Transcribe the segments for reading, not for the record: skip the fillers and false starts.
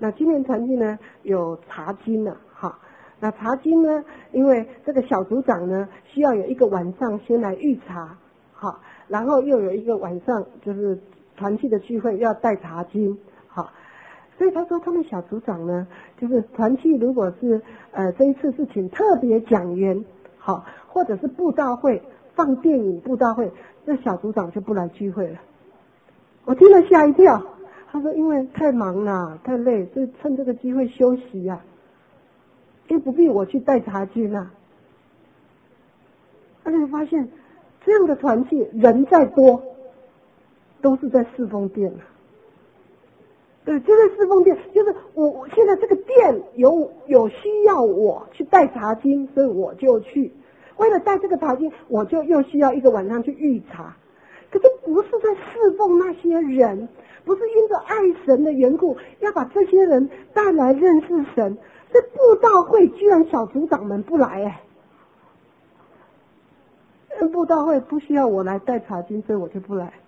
那今年团契呢有查经了，哈。那查经呢，因为这个小组长呢需要有一个晚上先来预查，好，然后又有一个晚上就是团契的聚会要带查经，好，所以他说他们小组长呢，就是团契如果是这一次是请特别讲员，好，或者是布道会放电影布道会，这小组长就不来聚会了。我听了吓一跳，他说因为太忙了太累，所以趁这个机会休息呀。因为不必我去带查经啊，而且发现这样的团契人再多，都是在侍奉殿啊。对，就在侍奉殿，就是我现在这个殿有需要我去带查经，所以我就去。为了带这个查经，我就又需要一个晚上去预查。可是不是在侍奉那些人，不是因着爱神的缘故，要把这些人带来认识神。这布道会居然小组长们不来布道会不需要我来带查经，所以我就不来。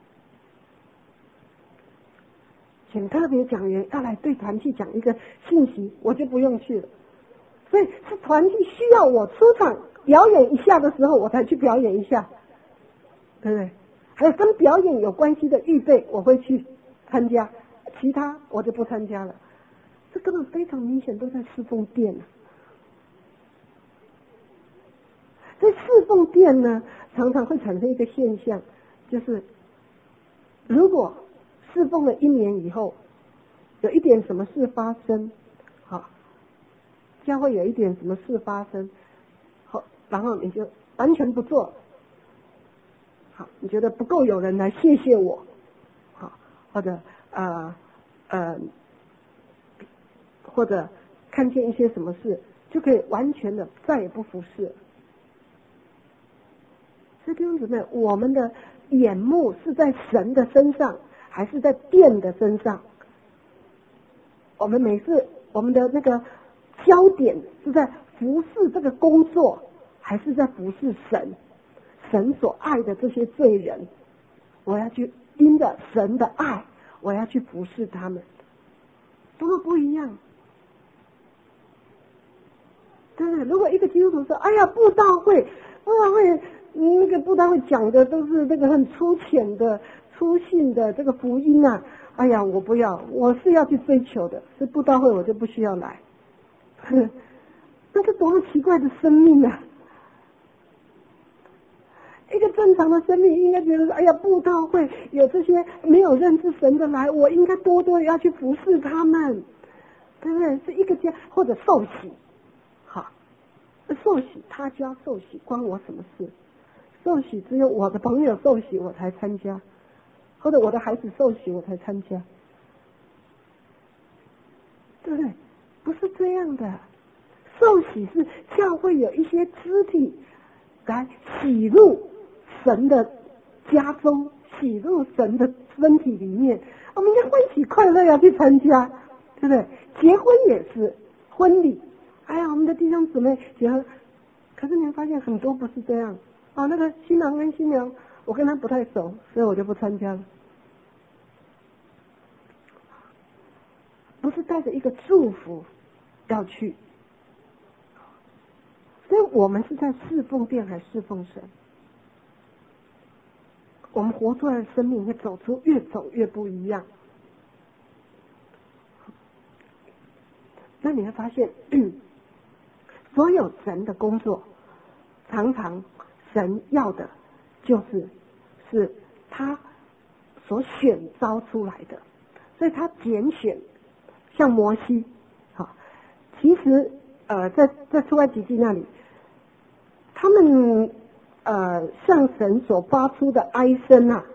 请特别讲员要来对团契讲一个信息，我就不用去了。所以是团契需要我出场表演一下的时候，我才去表演一下，对不对？还有跟表演有关系的预备，我会去参加，其他我就不参加了。这根本非常明显都在侍奉殿啊。在侍奉殿呢，常常会产生一个现象，就是如果侍奉了1年以后，有一点什么事发生，好，教会有一点什么事发生，好，然后你就完全不做，好，你觉得不够有人来谢谢我，好，或者或者看见一些什么事，就可以完全的再也不服侍。所以弟兄姊妹，我们的眼目是在神的身上，还是在殿的身上？我们每次我们的那个焦点是在服侍这个工作，还是在服侍神？神所爱的这些罪人，我要去因着神的爱，我要去服侍他们，多么不一样！对不对？如果一个基督徒说：“哎呀，布道会，那个布道会讲的都是那个很粗浅的、粗信的这个福音啊，哎呀，我不要，我是要去追求的，这布道会我就不需要来。”那是多么奇怪的生命啊！一个正常的生命应该觉得说：“哎呀，布道会有这些没有认识神的来，我应该多多要去服侍他们，对不对？是一个家或者受洗。”受洗他家受洗关我什么事？受洗只有我的朋友受洗我才参加，或者我的孩子受洗我才参加，对不对？不是这样的。受洗是教会有一些肢体来洗入神的家中，洗入神的身体里面，我们应该欢喜快乐要去参加，对不对？结婚也是婚礼，哎呀，我们的弟兄姊妹结婚，可是你会发现很多不是这样啊。那个新郎跟新娘，我跟他不太熟，所以我就不参加了。不是带着一个祝福要去，所以我们是在侍奉殿还是侍奉神？我们活出来的生命会走出越走越不一样。那你会发现所有神的工作，常常神要的是他所选召出来的，所以他拣选，像摩西，好，其实在出埃及记那里，他们向神所发出的哀声啊，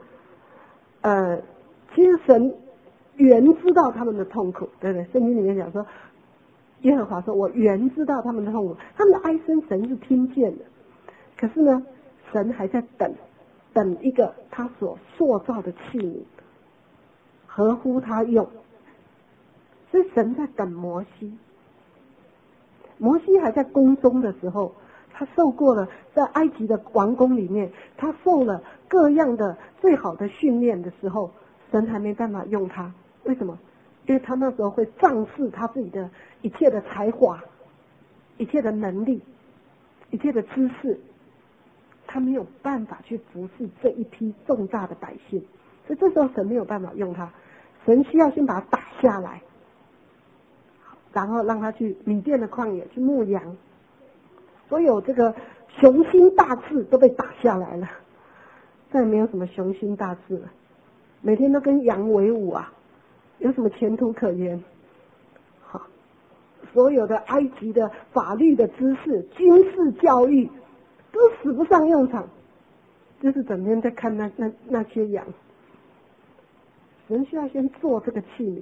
其实神原知道他们的痛苦，对不对？圣经里面讲说，耶和华说：“我原知道他们的痛苦，他们的哀声神是听见的。可是呢，神还在等一个他所塑造的器皿，合乎他用。所以神在等摩西。摩西还在宫中的时候，他受过了在埃及的王宫里面，他受了各样的最好的训练的时候，神还没办法用他。为什么？ 因为他那时候会仗势他自己的一切的才华、一切的能力、一切的知识，他没有办法去服侍这一批重大的百姓，所以这时候神没有办法用他，神需要先把他打下来，然后让他去米甸的旷野去牧羊，所有这个雄心大志都被打下来了，再也没有什么雄心大志了，每天都跟羊为伍啊，有什么前途可言？好，所有的埃及的法律的知识、军事教育都使不上用场，就是整天在看那些羊。人需要先做这个器皿，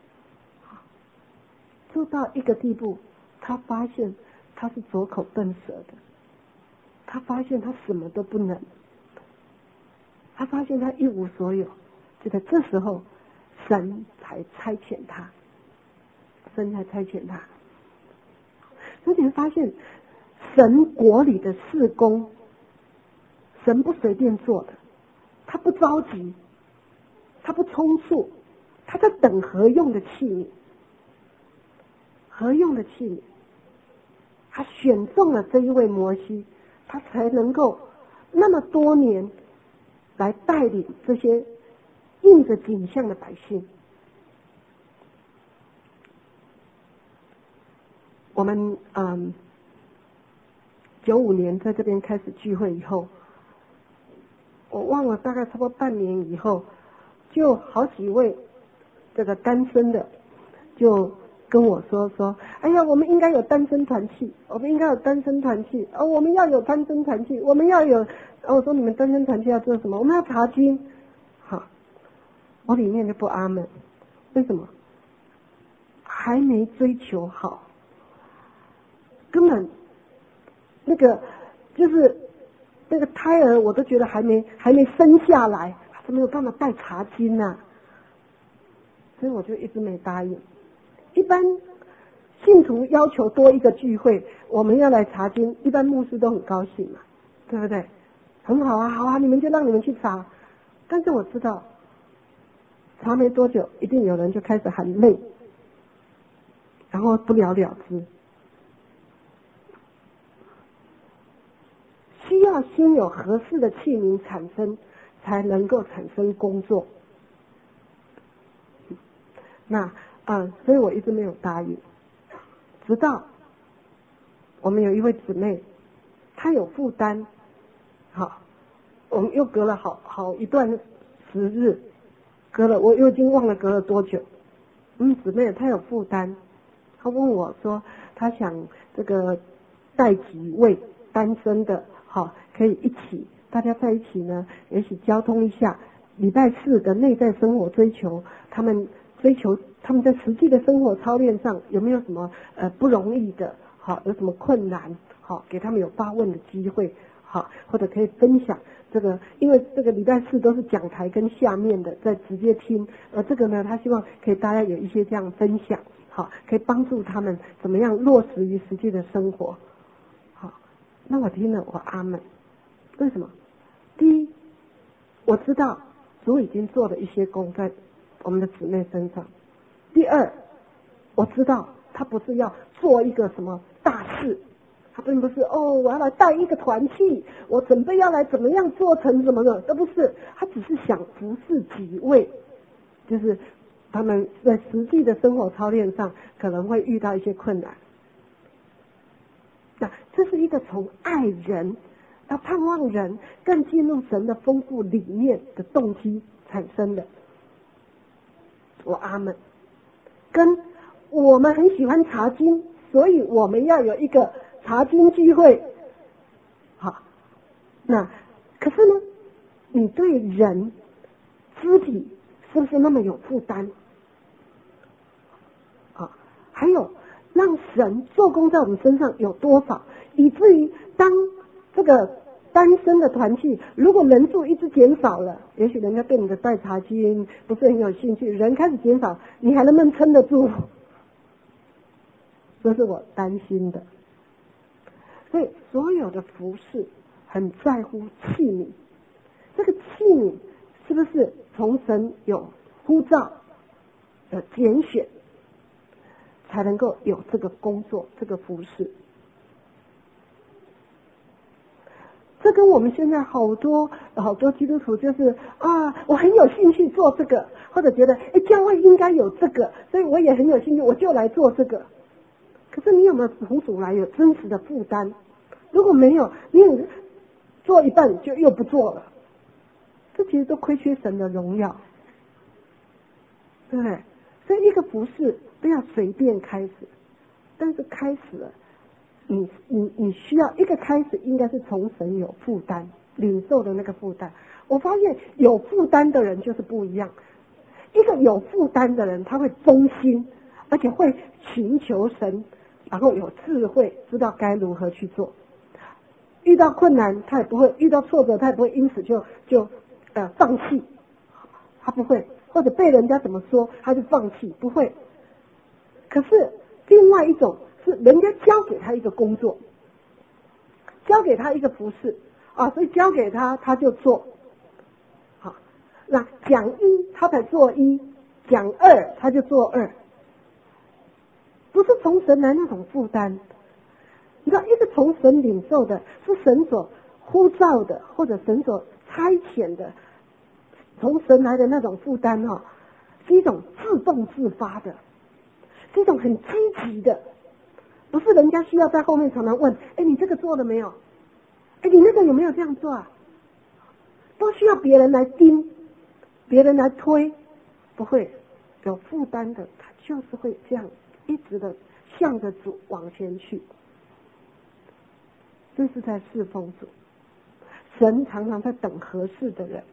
做到一个地步，他发现他是左口笨舌的，他发现他什么都不能，他发现他一无所有，就在这时候，神才差遣他，神才差遣他。所以你会发现，神国里的事工，神不随便做的，他不着急，他不匆促，他在等合用的器皿，合用的器皿，他选中了这一位摩西，他才能够那么多年来带领这些印着景象的百姓。我们95年在这边开始聚会以后，我忘了大概差不多半年以后，就好几位这个单身的就跟我说，哎呀，我们应该有单身团契，我们应该有单身团契，我们要有单身团契，我们要有。我说你们单身团契要做什么？我们要查经。好，我里面就不阿门。为什么？还没追求好，根本那个就是那个胎儿，我都觉得还没生下来，还没有办法带查经呢，所以我就一直没答应。一般信徒要求多一个聚会，我们要来查经，一般牧师都很高兴嘛，对不对？很好啊，好啊，你们就让你们去查。但是我知道，查没多久，一定有人就开始很累，然后不了了之。需要先有合适的器皿产生，才能够产生工作。那所以我一直没有答应，直到我们有一位姊妹，她有负担，好，我们又隔了好一段时日，我又已经忘了隔了多久。姊妹她有负担，她问我说，她想这个带几位单身的，好，可以一起，大家在一起呢，也许交通一下礼拜四的内在生活追求，他们在实际的生活操练上有没有什么不容易的，好，有什么困难，好，给他们有发问的机会，好，或者可以分享这个，因为这个礼拜四都是讲台跟下面的在直接听，这个呢，他希望可以大家有一些这样分享，好，可以帮助他们怎么样落实于实际的生活。好，那我听了我阿们。为什么？第一，我知道主已经做了一些工在我们的姊妹身上。第二，我知道他不是要做一个什么大事，他并不是我要来带一个团契，我准备要来怎么样做成什么的，都不是，他只是想服侍几位，就是他们在实际的生活操练上可能会遇到一些困难。那这是一个从爱人到盼望人更进入神的丰富理念的动机产生的。我阿们。跟我们很喜欢查经，所以我们要有一个查经聚会。好，那可是呢，你对人肢体是不是那么有负担？啊，还有让神做工在我们身上有多少，以至于当这个单身的团契如果人数一直减少了，也许人家对你的带查经不是很有兴趣，人开始减少，你还能不能撑得住？这是我担心的。所以所有的服事很在乎器皿，这个器皿是不是从神有呼召， 的拣选，才能够有这个工作，这个服事。这跟我们现在好多基督徒就是我很有兴趣做这个，或者觉得教会应该有这个，所以我也很有兴趣，我就来做这个。可是你有没有从主来有真实的负担？如果没有，你有做一半就又不做了，这其实都亏缺神的荣耀，对不对？所以一个服事不要随便开始，但是开始了，你需要一个开始，应该是从神有负担，领受的那个负担。我发现有负担的人就是不一样，一个有负担的人，他会忠心，而且会寻求神，然后有智慧，知道该如何去做。遇到困难，他也不会；遇到挫折，他也不会因此就放弃，他不会，或者被人家怎么说，他就放弃，不会。可是另外一种是人家交给他一个工作，交给他一个服事所以交给他，他就做。好，那讲一他才做一，讲二他就做二，不是从神来那种负担。你知道，一个从神领受的，是神所呼召的，或者神所差遣的，从神来的那种负担是一种自动自发的，是一种很积极的，不是人家需要在后面常常问，你这个做了没有？你那个有没有这样做啊？都需要别人来盯，别人来推，不会有负担的，他就是会这样一直的向着主往前去。这是在侍奉主，神常常在等合适的人，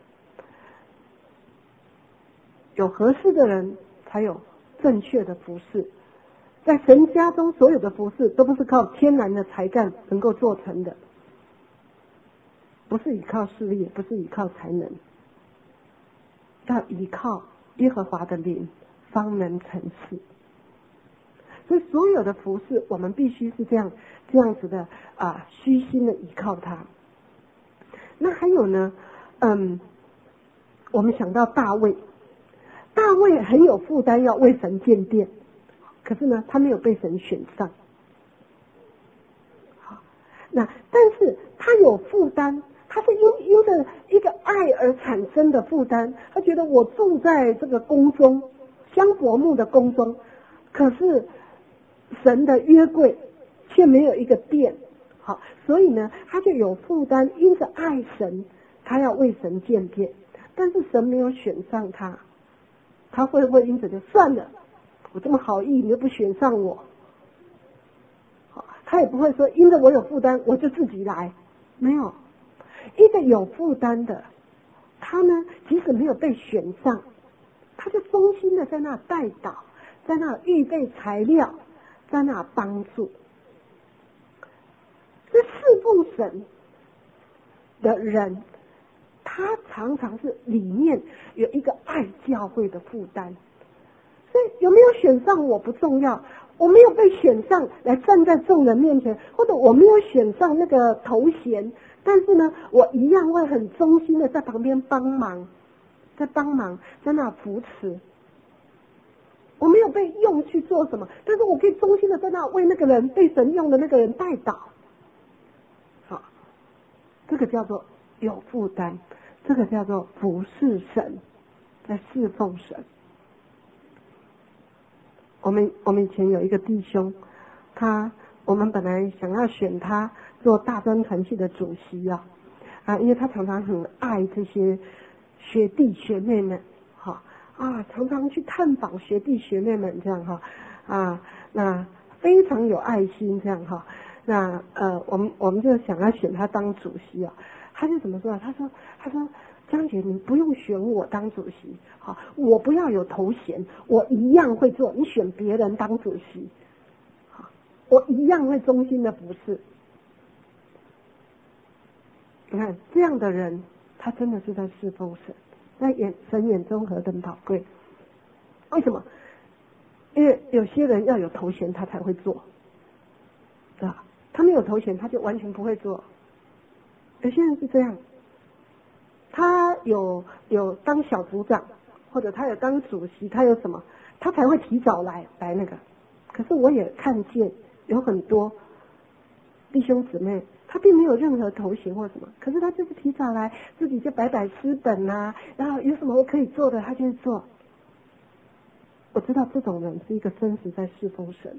有合适的人才有正确的服事。在神家中，所有的服事都不是靠天然的才干能够做成的，不是依靠势力，不是依靠才能，要依靠耶和华的灵方能成事。所以所有的服事，我们必须是这样子的虚心的依靠他。那还有呢，我们想到大卫很有负担要为神建殿，可是呢，他没有被神选上。好，那但是他有负担，他是因着一个爱而产生的负担。他觉得我住在这个宫中，香柏木的宫中，可是神的约柜却没有一个殿，好，所以呢，他就有负担，因着爱神，他要为神建殿，但是神没有选上他，他会不会因此就算了？我这么好意，你又不选上我，好，他也不会说因着我有负担，我就自己来，没有。一个有负担的，他呢，即使没有被选上，他就忠心的在那带导，在那预备材料，在那帮助。这侍奉神的人，他常常是里面有一个爱教会的负担。所以有没有选上我不重要，我没有被选上来站在众人面前，或者我没有选上那个头衔，但是呢，我一样会很忠心的在旁边帮忙，在那扶持。我没有被用去做什么，但是我可以忠心的在那为那个人被神用的那个人代祷。好，这个叫做有负担，这个叫做服侍神，在侍奉神。我们以前有一个弟兄，我们本来想要选他做大专团契的主席因为他常常很爱这些学弟学妹们，常常去探访学弟学妹们这样那非常有爱心这样那我们就想要选他当主席他就怎么说他说张姐，你不用选我当主席，我不要有头衔，我一样会做。你选别人当主席，我一样会忠心的服侍。你看这样的人，他真的是在侍奉神，在神眼中何等宝贵。为什么？因为有些人要有头衔他才会做，对吧？他没有头衔他就完全不会做。有些人是这样。他有当小组长，或者他有当主席，他有什么？ 他才会提早来那个。可是我也看见有很多弟兄姊妹，他并没有任何头衔或什么，可是他就是提早来，自己就摆诗本啊，然后有什么可以做的他就去做。我知道这种人是一个真实在侍奉神，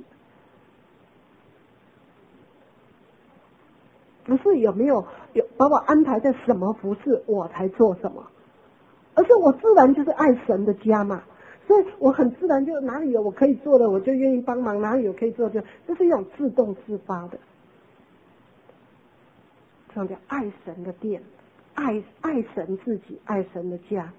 不是有没有把我安排在什么服事我才做什么，而是我自然就是爱神的家嘛，所以我很自然就哪里有我可以做的我就愿意帮忙，哪里有可以做的这是一种自动自发的，这种叫爱神的殿，爱神自己，爱神的家。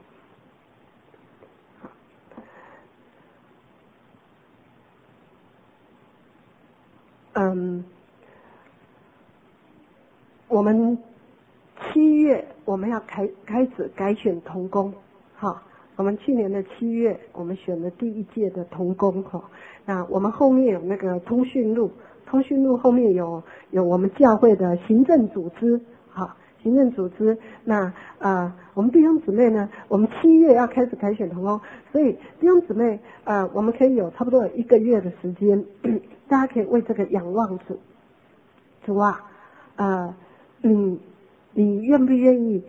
我们7月我们要开始改选同工，哈，我们去年的7月我们选了第1届的同工，哈，那我们后面有那个通讯录后面有我们教会的行政组织，哈，行政组织，那我们弟兄姊妹呢，我们7月要开始改选同工，所以弟兄姊妹我们可以有差不多有1个月的时间，大家可以为这个仰望主啊，你愿不愿意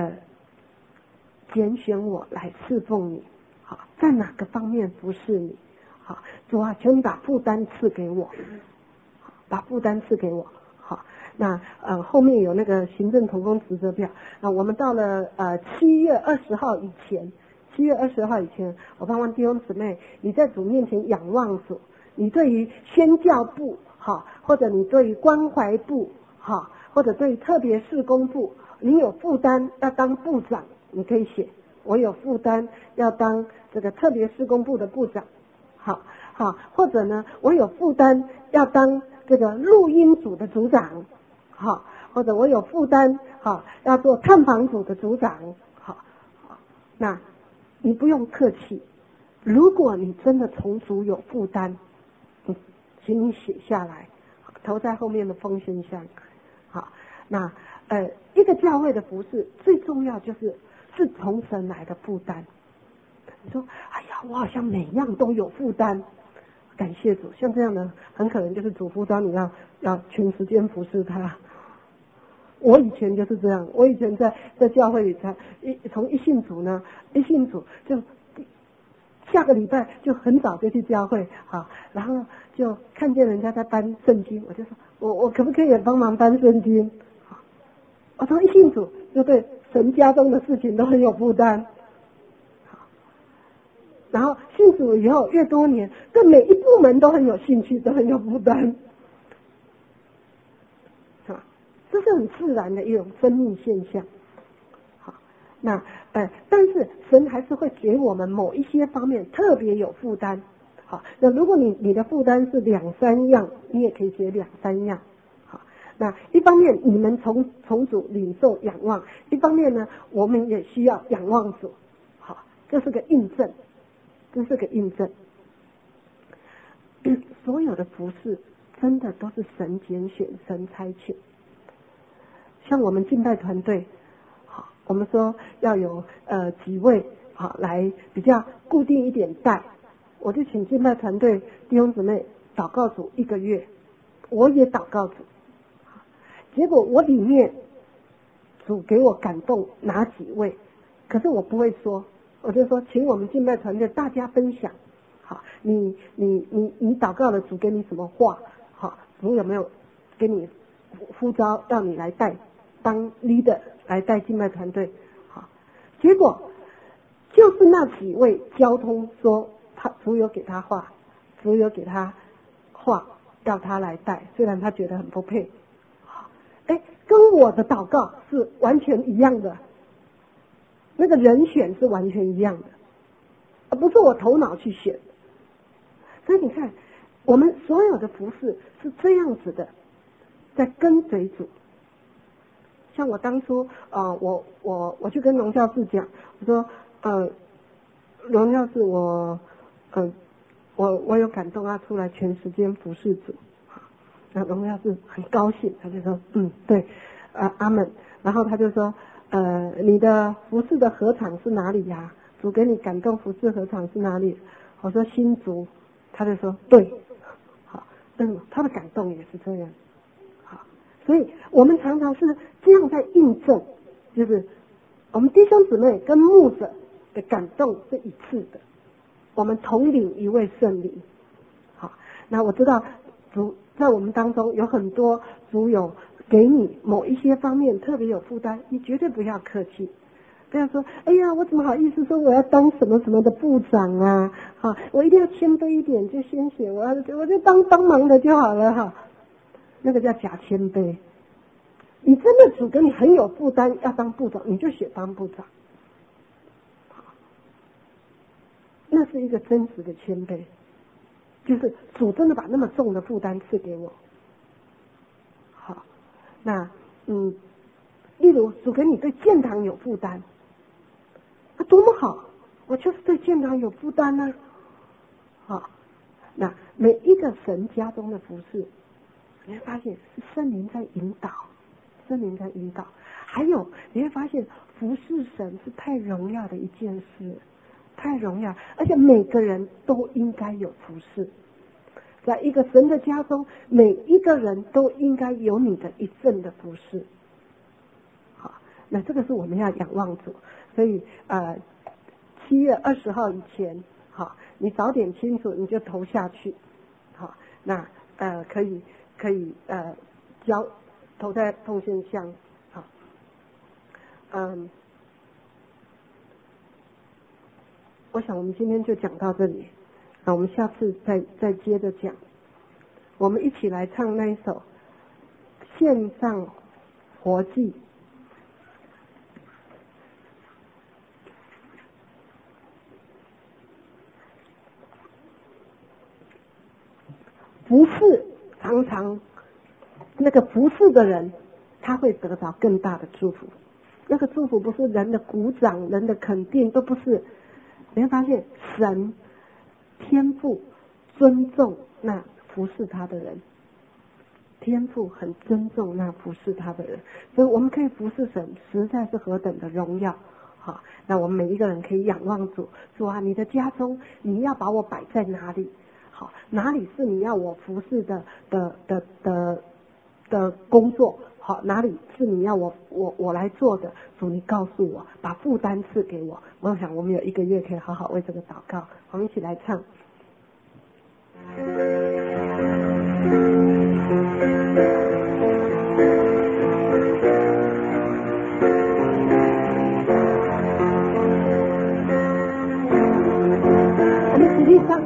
拣选我来侍奉你？好，在哪个方面服侍你？好，主啊，求你把负担赐给我，把负担赐给我。好，那后面有那个行政同工职责表。我们到了7月20号以前，我盼望弟兄姊妹你在主面前仰望主，你对于宣教部好，或者你对于关怀部好，或者对于特别事工部，你有负担要当部长，你可以写我有负担要当这个特别事工部的部长，好，或者呢我有负担要当这个录音组的组长，好，或者我有负担好要做探访组的组长，好，那你不用客气，如果你真的从主有负担，请你写下来，投在后面的奉献箱。好，那一个教会的服事最重要是从神来的负担。你说，哎呀，我好像每样都有负担，感谢主，像这样的很可能就是主呼召你要全时间服侍他。我以前就是这样，我以前在教会里从一信主就下个礼拜就很早就去教会，好，然后就看见人家在搬圣经，我就说我可不可以也帮忙搬圣经？好，我从一信主就对神家中的事情都很有负担，好，然后信主以后越多年，对每一部门都很有兴趣，都很有负担，好，这是很自然的一种生命现象。那但是神还是会给我们某一些方面特别有负担。好，那如果你的负担是2、3样，你也可以写2、3样。好，那一方面你们从主领受仰望，一方面呢我们也需要仰望主。好，这是个印证，所有的服事真的都是神拣选、神差遣。像我们敬拜团队，我们说要有几位好来比较固定一点带，我就请敬拜团队弟兄姊妹祷告主1个月，我也祷告主，结果我里面主给我感动哪几位，可是我不会说，我就说请我们敬拜团队大家分享，好，你祷告了主给你什么话，好，主有没有给你呼召要你来带当 leader 来带敬拜团队，好，结果就是那几位交通说主有给他话要他来带，虽然他觉得很不配，跟我的祷告是完全一样的，那个人选是完全一样的，而不是我头脑去选。所以你看，我们所有的服事是这样子的，在跟随主。像我当初我去跟龙教士讲，我说龙教士我有感动他出来全时间服侍主，那龙教士很高兴，他就说对阿们，然后他就说你的服侍的禾场是哪里呀？主给你感动服侍禾场是哪里？ 我说新竹，他就说对，好，他的感动也是这样，好，所以我们常常是这样在印证，就是我们弟兄姊妹跟牧者的感动是一致的，我们同领一位圣灵。好，那我知道主在我们当中有很多主有给你某一些方面特别有负担，你绝对不要客气，不要说哎呀我怎么好意思说我要当什么什么的部长啊，好，我一定要谦卑一点，就先写我就帮忙的就好了哈，那个叫假谦卑。你真的主给你很有负担要当部长，你就写当部长，那是一个真实的谦卑，就是主真的把那么重的负担赐给我。好，那例如主给你对建堂有负担，那多么好，我就是对建堂有负担啊。好，那每一个神家中的服事，你会发现是圣灵在引导，圣灵在引导。还有你会发现服事神是太荣耀的一件事，太荣耀，而且每个人都应该有服事。在一个神的家中，每一个人都应该有你的一份的服事。好，那这个是我们要仰望主，所以7月20号以前，好，你早点清楚你就投下去。好，那可以投在奉献箱。好，我想我们今天就讲到这里，我们下次再接着讲。我们一起来唱那一首献上活祭。服侍常常那个服侍的人，他会得到更大的祝福。那个祝福不是人的鼓掌、人的肯定，都不是。你会发现神天父尊重那服侍他的人，天父很尊重那服侍他的人，所以我们可以服侍神，实在是何等的荣耀。好，那我们每一个人可以仰望主，主啊，你的家中你要把我摆在哪里？好，哪里是你要我服侍的工作？好，哪里是你要我来做的？主，你告诉我，把负担赐给我。我想我们有1个月可以好好为这个祷告，我们一起来唱。我们实际上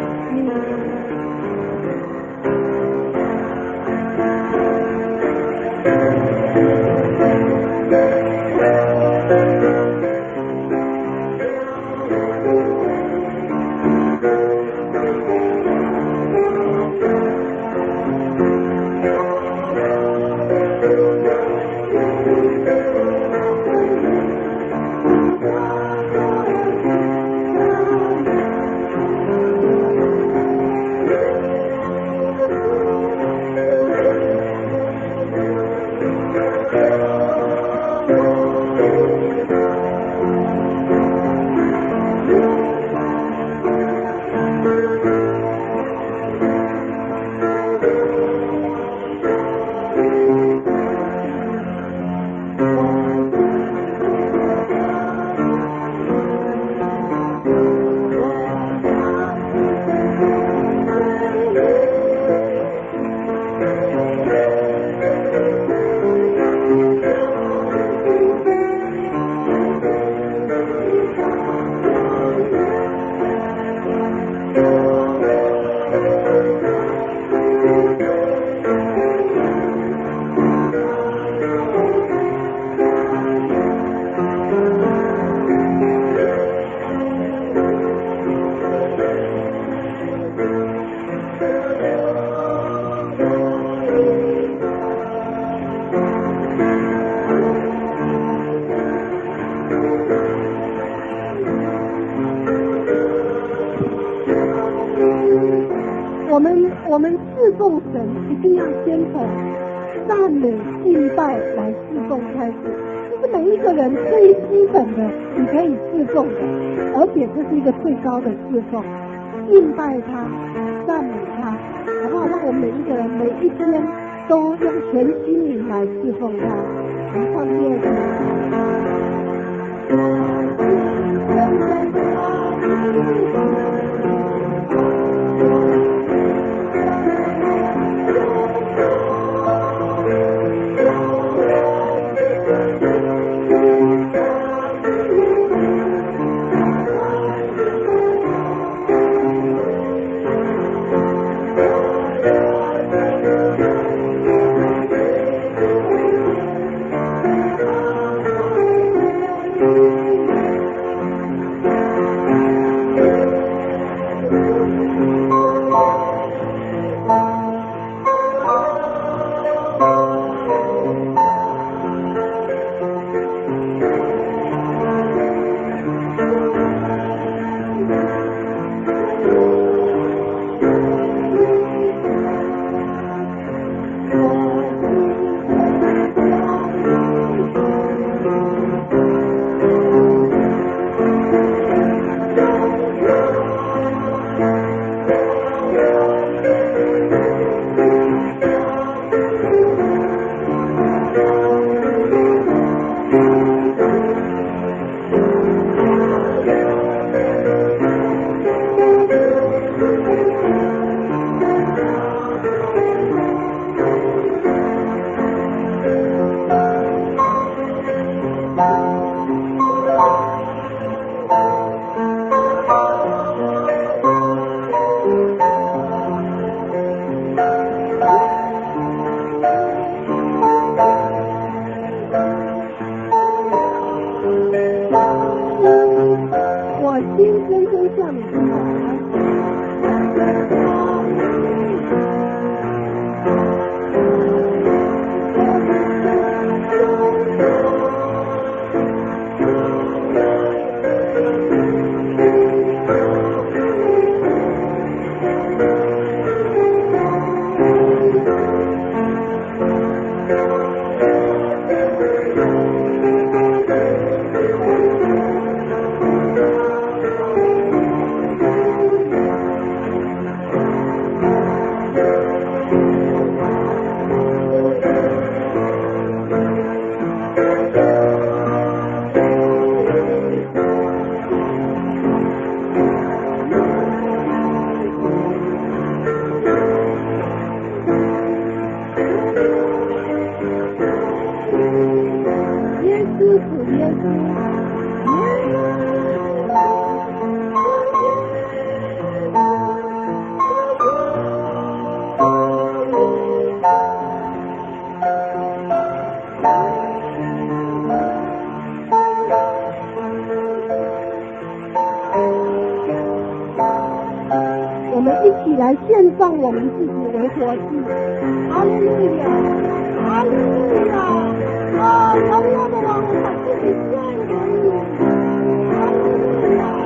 我们侍奉神一定要先从赞美敬拜来侍奉开始，这是每一个人最基本的你可以侍奉的，而且这是一个最高的侍奉。 敬拜他，赞美他，好不好？让我们每一个人每一天都用全心灵来侍奉他。我们唱第二我心深深向你敬拜。我们一起来献上我们自己为活祭。哈利路亚，哈利路亚！啊，荣耀的王，我把自己献给你。哈利路亚！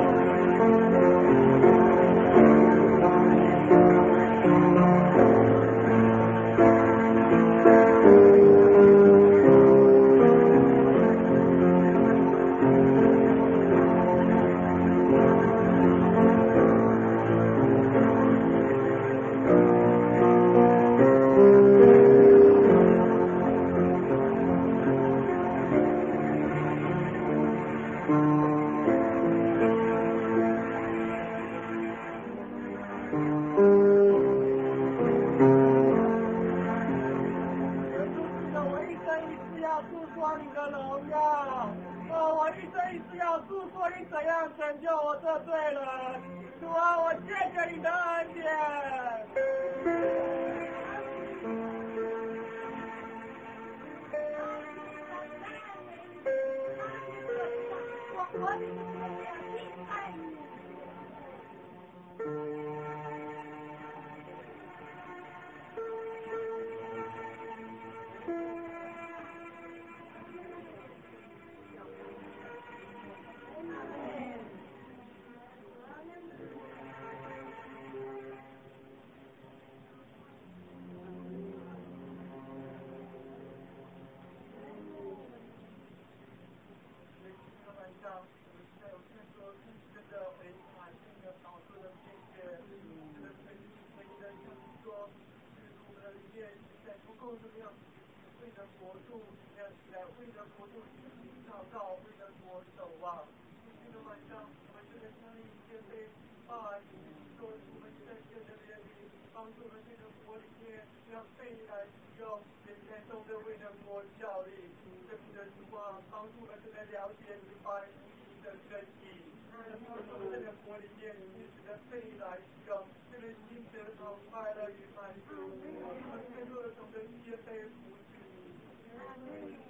够怎么样为了国度来为了国度祷告，为了国守望。今天晚上我们这个生意先被说我们在这个里帮助了这个国里面让被来使用，也在中的为了国效力，这个主啊帮助了这个了解明白你的真理。帮助这个国里面因此的被来使用，这个心得到快乐与满足，我们最后的懂得谦卑服侍。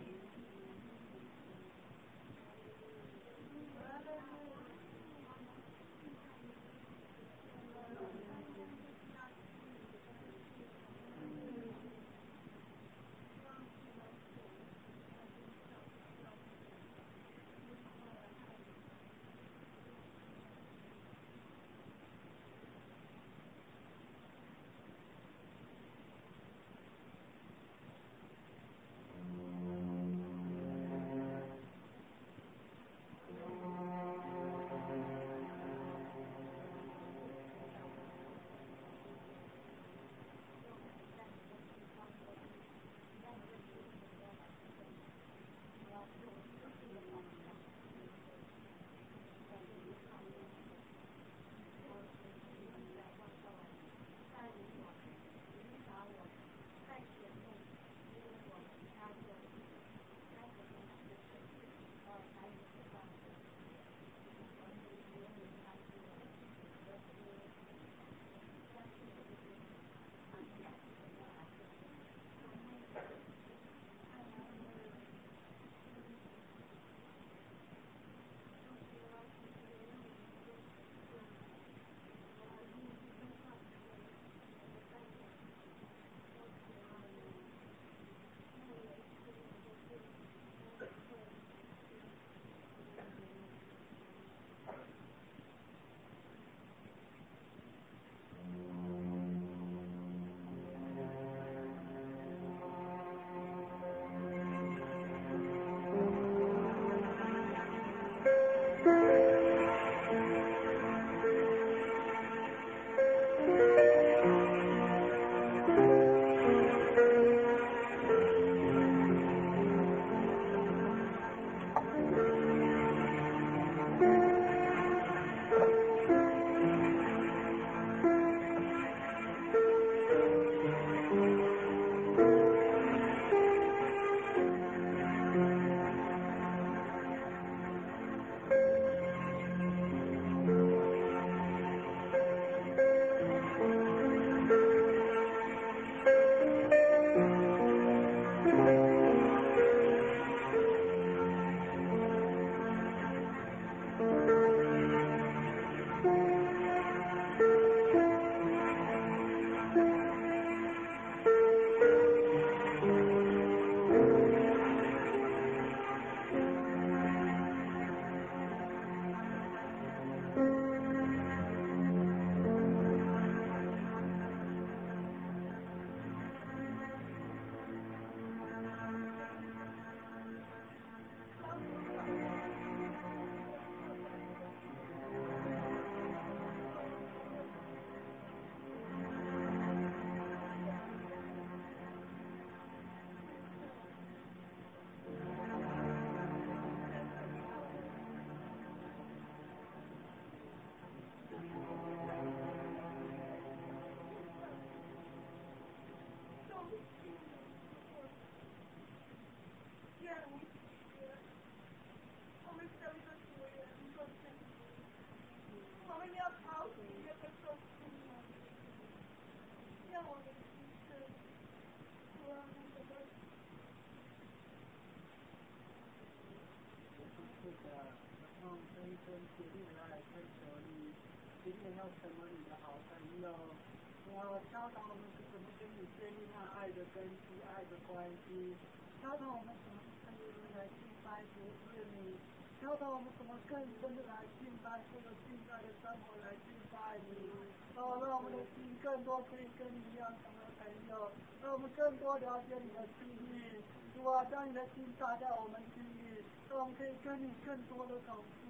决定要来追求你，决定要成为你的好朋友。我教导我们是怎么跟你建立那爱的根基、爱的关系，教导我们怎么可以来敬拜服侍你，教导我们怎么更深的来敬拜这个敬拜的生活来敬拜你。让我们的心更多可以跟你一样成为朋友，让我们更多了解你的心意。主啊，将你的心撒在我们心里，让我们可以跟你更多的走出。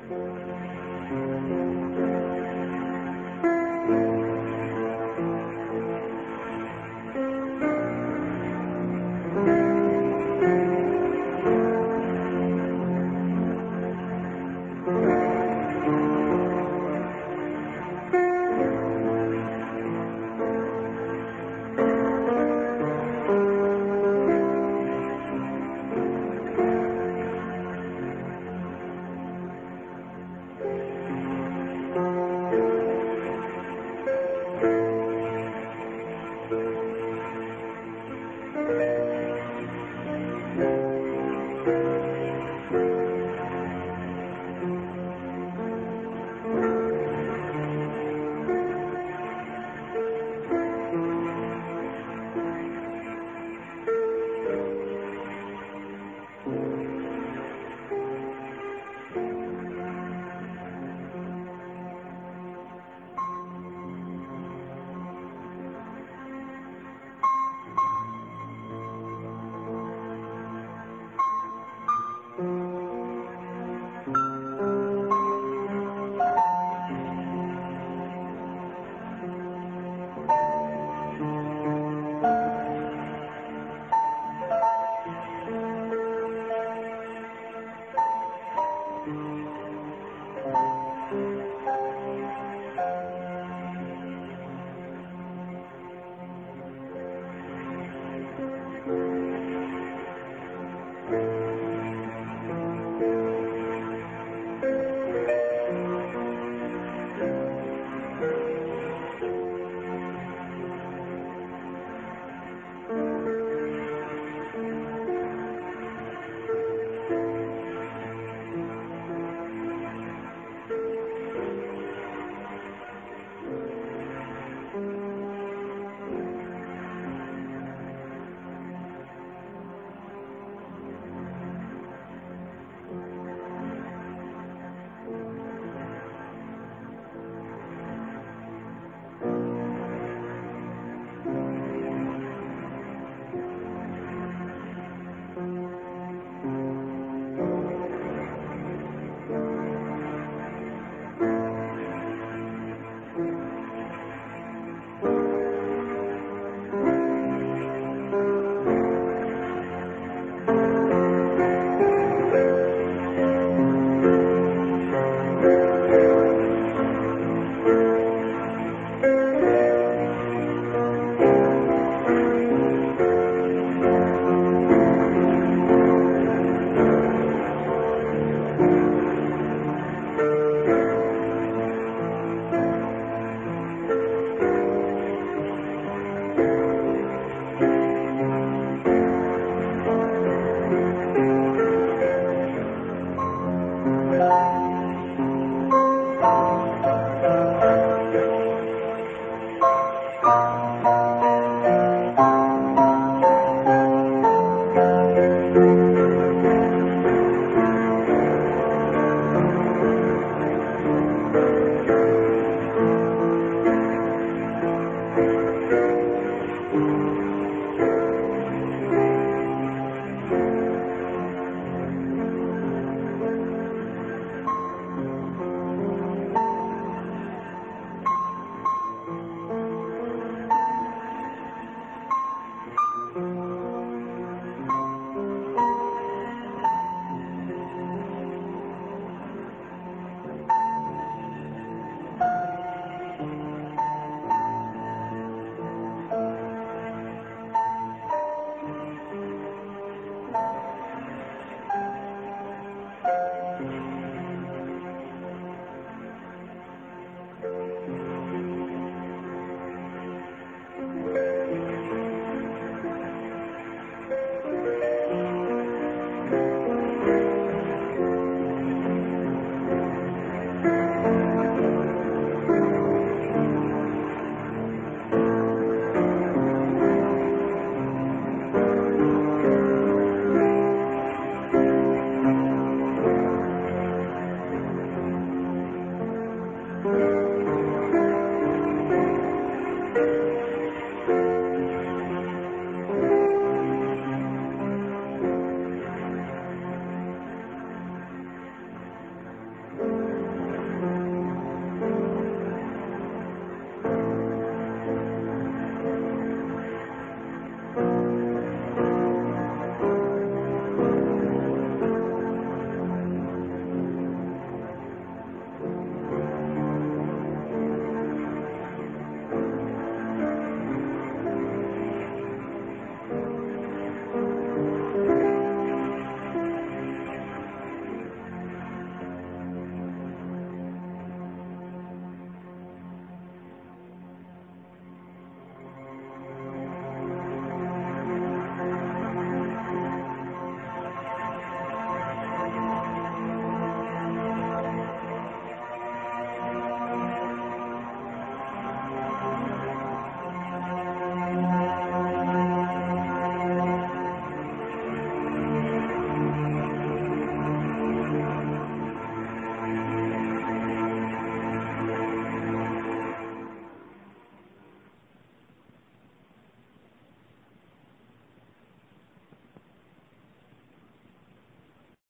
Thank you.